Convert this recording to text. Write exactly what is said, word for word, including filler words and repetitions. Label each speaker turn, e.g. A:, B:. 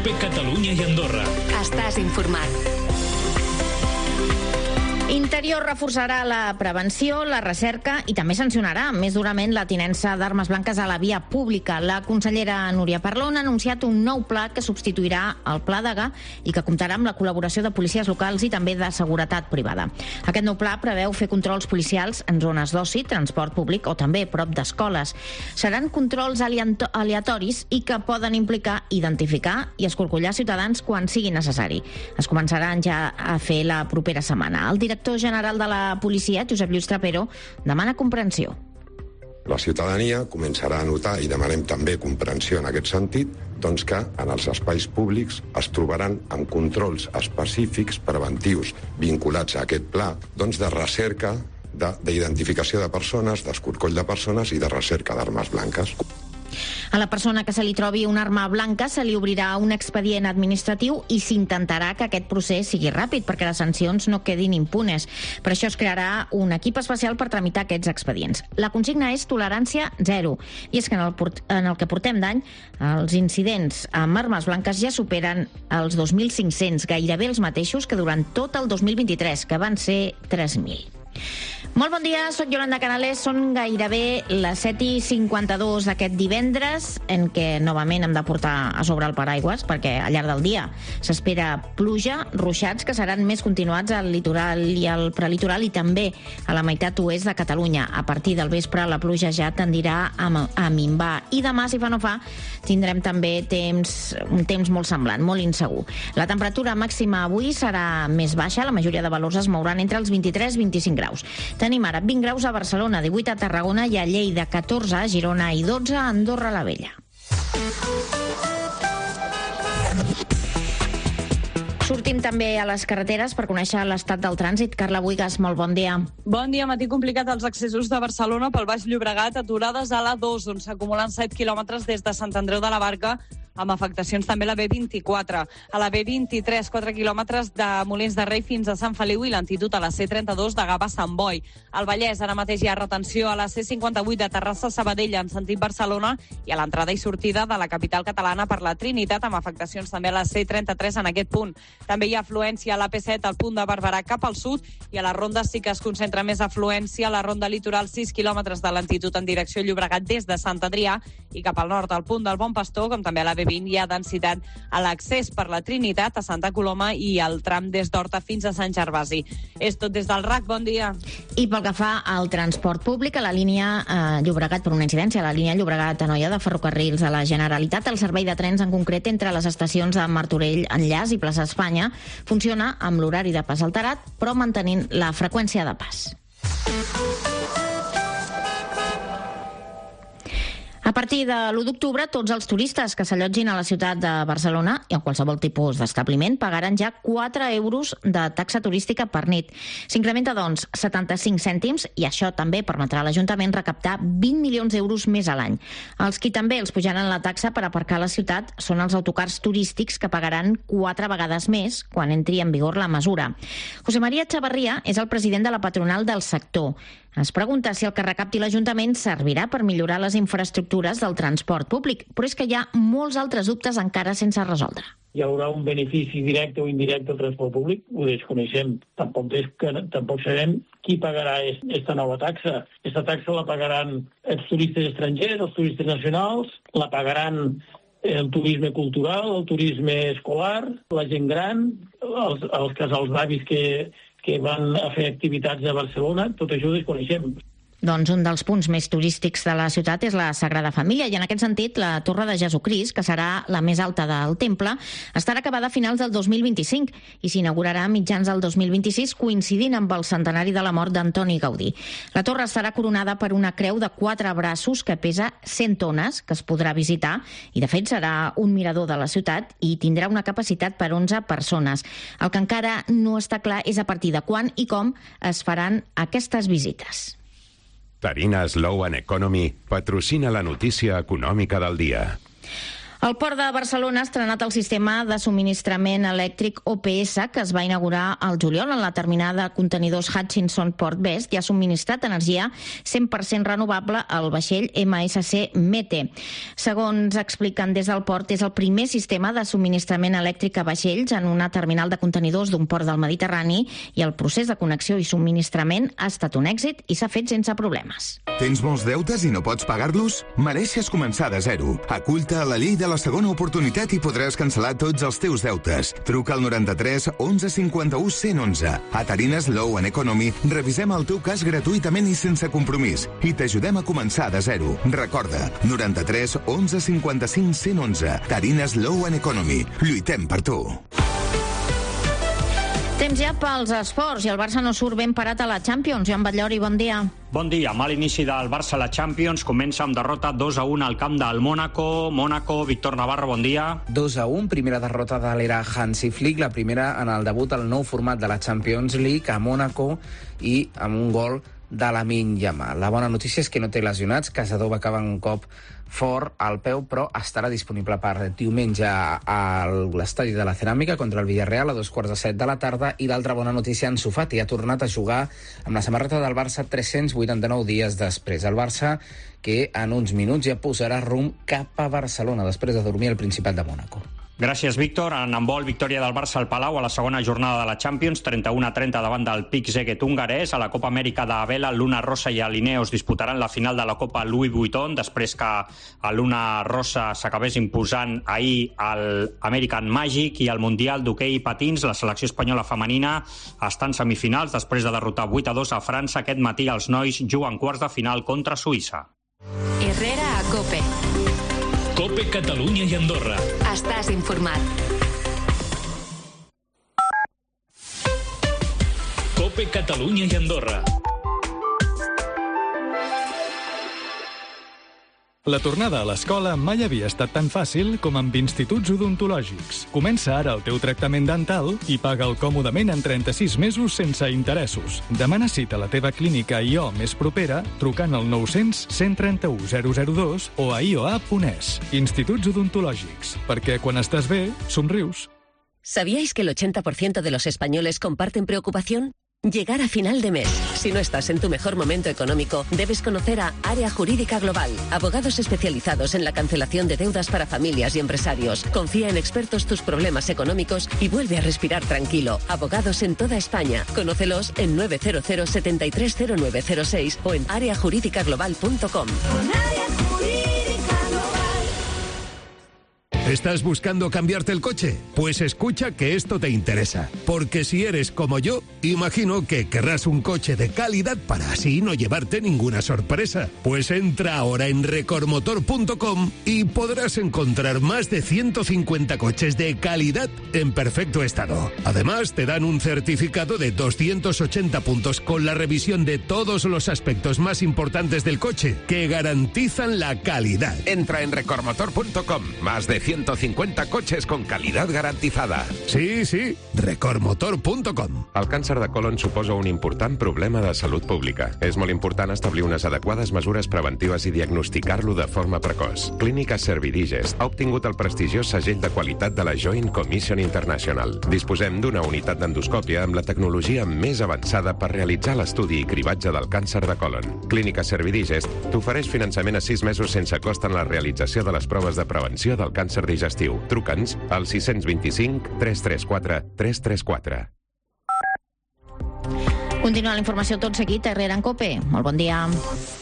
A: COPE Catalunya i Andorra.
B: Estàs informat.
C: Interior reforçarà la prevenció, la recerca i també sancionarà més durament la tinença d'armes blanques a la via pública. La consellera Núria Parlon ha anunciat un nou pla que substituirà el Pla Degà i que comptarà amb la col·laboració de policies locals i també de seguretat privada. Aquest nou pla preveu fer controls policials en zones d'oci, transport públic o també prop d'escoles. Seran controls aleatoris i que poden implicar identificar i escorcollar ciutadans quan sigui necessari. Es començaran ja a fer la propera setmana. El director El director general de la policia, Josep Lluís Trapero, demana comprensió.
D: La ciutadania començarà a notar, i demanem també comprensió en aquest sentit, doncs que en els espais públics es trobaran amb controls específics preventius vinculats a aquest pla doncs de recerca, d'identificació de, de persones, d'escorcoll de persones i de recerca d'armes blanques.
C: A la persona que se li trobi una arma blanca se li obrirà un expedient administratiu i s'intentarà que aquest procés sigui ràpid perquè les sancions no quedin impunes. Per això es crearà un equip especial per tramitar aquests expedients. La consigna és tolerància zero. I és que en el, en el que portem d'any, els incidents amb armes blanques ja superen els dos mil cinc-cents, gairebé els mateixos que durant tot el dos mil vint-i-tres, que van ser tres mil. Molt bon dia, soc Yolanda Canales. Són gairebé les set i cinquanta-dos d'aquest divendres, en què novament hem de portar a sobre el paraigües, perquè al llarg del dia s'espera pluja, ruixats que seran més continuats al litoral i al prelitoral i també a la meitat oest de Catalunya. A partir del vespre la pluja ja tendirà a, a minvar. I demà, si fa no fa, tindrem també temps, un temps molt semblant, molt insegur. La temperatura màxima avui serà més baixa, la majoria de valors es mouran entre els vint-i-tres i vint-i-cinc graus. Tenim ara vint graus a Barcelona, divuit a Tarragona i a Lleida, catorze a Girona i dotze a Andorra la Vella. Sortim també a les carreteres per conèixer l'estat del trànsit. Carla Buigas, molt bon dia.
E: Bon dia, matí complicat als accessos de Barcelona pel Baix Llobregat, aturades a l'A dos, on s'acumulen set quilòmetres des de Sant Andreu de la Barca, amb afectacions també a la B vint-i-quatre. A la B vint-i-tres, quatre quilòmetres de Molins de Rei fins a Sant Feliu i lentitud a la C trenta-dos de Gavà a Sant Boi. Al Vallès ara mateix hi ha retenció a la C cinquanta-vuit de Terrassa a Sabadell en sentit Barcelona i a l'entrada i sortida de la capital catalana per la Trinitat, amb afectacions també a la C trenta-tres en aquest punt. També hi ha afluència a l'A P set al punt de Barberà cap al sud i a la ronda sí que es concentra més afluència a la ronda litoral, sis quilòmetres de lentitud en direcció Llobregat des de Sant Adrià i cap al nord al punt del Bon Pastor, com també a la B vint hi ha densitat a l'accés per la Trinitat a Santa Coloma i al tram des d'Horta fins a Sant Gervasi. És tot des del R A C, bon dia.
C: I pel que fa al transport públic, a la línia eh, Llobregat, per una incidència, a la línia Llobregat-Anoia de Ferrocarrils de la Generalitat, el servei de trens en concret entre les estacions de Martorell, Enllaç i Plaça Espanya funciona amb l'horari de pas alterat, però mantenint la freqüència de pas. A partir de l'u d'octubre, tots els turistes que s'allotgin a la ciutat de Barcelona i en qualsevol tipus d'establiment pagaran ja quatre euros de taxa turística per nit. S'incrementa, doncs, setanta-cinc cèntims i això també permetrà a l'Ajuntament recaptar vint milions d'euros més a l'any. Els qui també els pujaran la taxa per aparcar a la ciutat són els autocars turístics que pagaran quatre vegades més quan entri en vigor la mesura. José María Chavarría és el president de la patronal del sector. Es pregunta si el que recapti l'Ajuntament servirà per millorar les infraestructures del transport públic, però és que hi ha molts altres dubtes encara sense resoldre.
F: Hi haurà un benefici directe o indirecte al transport públic? Ho desconeixem. Tampoc, des, que, tampoc sabem qui pagarà aquesta nova taxa. Aquesta taxa la pagaran els turistes estrangers, els turistes nacionals, la pagaran el turisme cultural, el turisme escolar, la gent gran, els, els casals d'avis que... que van a fer activitats a Barcelona, tot això ho desconeixem.
C: Doncs un dels punts més turístics de la ciutat és la Sagrada Família i en aquest sentit la Torre de Jesucrist, que serà la més alta del temple, estarà acabada a finals del dos mil vint-i-cinc i s'inaugurarà a mitjans del dos mil vint-i-sis coincidint amb el centenari de la mort d'Antoni Gaudí. La torre estarà coronada per una creu de quatre braços que pesa cent tones, que es podrà visitar i de fet serà un mirador de la ciutat i tindrà una capacitat per onze persones. El que encara no està clar és a partir de quan i com es faran aquestes visites.
G: Tarina Slow and Economy patrocina la notícia econòmica del dia.
C: El Port de Barcelona ha estrenat el sistema de subministrament elèctric O P S que es va inaugurar al juliol en la terminal de contenidors Hutchinson Port West i ha subministrat energia cent per cent renovable al vaixell M S C Mete. Segons expliquen des del port, és el primer sistema de subministrament elèctric a vaixells en una terminal de contenidors d'un port del Mediterrani i el procés de connexió i subministrament ha estat un èxit i s'ha fet sense problemes.
A: Tens molts deutes i no pots pagar-los? Mereixes començar de zero. Acull-te a la llei de la segona oportunitat i podràs cancel·lar tots els teus deutes. Truca al noranta-tres onze cinquanta-u cent onze. A Tarines Law and Economy revisem el teu cas gratuïtament i sense compromís i t'ajudem a començar de zero. Recorda, noranta-tres onze cinquanta-cinc cent onze. Tarines Law and Economy. Lluitem per tu.
C: Temps ja pels esports i el Barça no surt ben parat a la Champions. Joan Batllori, bon dia.
B: Bon dia. Mal inici del Barça a la Champions. Comença amb derrota dos a un al camp del Mónaco. Mónaco, Víctor Navarro, bon dia.
G: dos a un, primera derrota de l'era Hansi Flick, la primera en el debut al nou format de la Champions League a Mónaco i amb un gol de Lamine Yamal. La bona notícia és que no té lesionats. Casador va acabar un cop fort al peu, però estarà disponible per diumenge a l'estadi de la Ceràmica contra el Villarreal a dos quarts de set de la tarda. I l'altra bona notícia, Ansu Fati ha tornat a jugar amb la samarreta del Barça tres-cents vuitanta-nou dies després. El Barça, que en uns minuts ja posarà rumb cap a Barcelona després de dormir al Principat de Mónaco.
B: Gràcies, Víctor. En handbol, victòria del Barça al Palau a la segona jornada de la Champions, trenta-u a trenta davant del Pick Szeged hongarès. A la Copa Amèrica de Vela, Luna Rossa i Alineos disputaran la final de la Copa Louis Vuitton després que a Luna Rossa s'acabés imposant ahir al American Magic. I al Mundial d'hoquei i patins, la selecció espanyola femenina està en semifinals després de derrotar vuit a dos a França. Aquest matí els nois juguen quarts de final contra Suïssa.
H: Herrera a COPE.
I: COPE Catalunya i Andorra.
H: Estàs informat.
I: COPE Catalunya i Andorra.
J: La tornada a l'escola mai havia estat tan fàcil com amb instituts odontològics. Comença ara el teu tractament dental i paga'l còmodament en trenta-sis mesos sense interessos. Demana cita a la teva clínica I O més propera trucant al nou-cents cent trenta-u zero zero dos o a i o a punt es. Instituts odontològics, perquè quan estàs bé, somrius.
K: ¿Sabíais que el ochenta por ciento de los españoles comparten preocupación? Llegar a final de mes. Si no estás en tu mejor momento económico, debes conocer a Área Jurídica Global. Abogados especializados en la cancelación de deudas para familias y empresarios. Confía en expertos tus problemas económicos y vuelve a respirar tranquilo. Abogados en toda España. Conócelos en nueve cero cero setenta y tres cero nueve cero seis o en área jurídica global punto com.
L: ¿Estás buscando cambiarte el coche? Pues escucha que esto te interesa. Porque si eres como yo, imagino que querrás un coche de calidad para así no llevarte ninguna sorpresa. Pues entra ahora en recordmotor punto com y podrás encontrar más de ciento cincuenta coches de calidad en perfecto estado. Además, te dan un certificado de doscientos ochenta puntos con la revisión de todos los aspectos más importantes del coche que garantizan la calidad.
M: Entra en recordmotor punto com. Más de ciento cincuenta coches con calidad garantizada.
L: Sí, sí, recordmotor punto com.
D: El càncer de colon suposa un important problema de salut pública. És molt important establir unes adequades mesures preventives i diagnosticar-lo de forma precoç. Clínica Servidigest ha obtingut el prestigiós segell de qualitat de la Joint Commission International. Disposem d'una unitat d'endoscòpia amb la tecnologia més avançada per realitzar l'estudi i cribatge del càncer de colon. Clínica Servidigest t'ofereix finançament a sis mesos sense cost en la realització de les proves de prevenció del càncer digestiu. Truca'ns al sis dos cinc tres tres quatre tres tres quatre.
C: Continua la informació tot seguit a Herrera en COPE. Molt bon dia.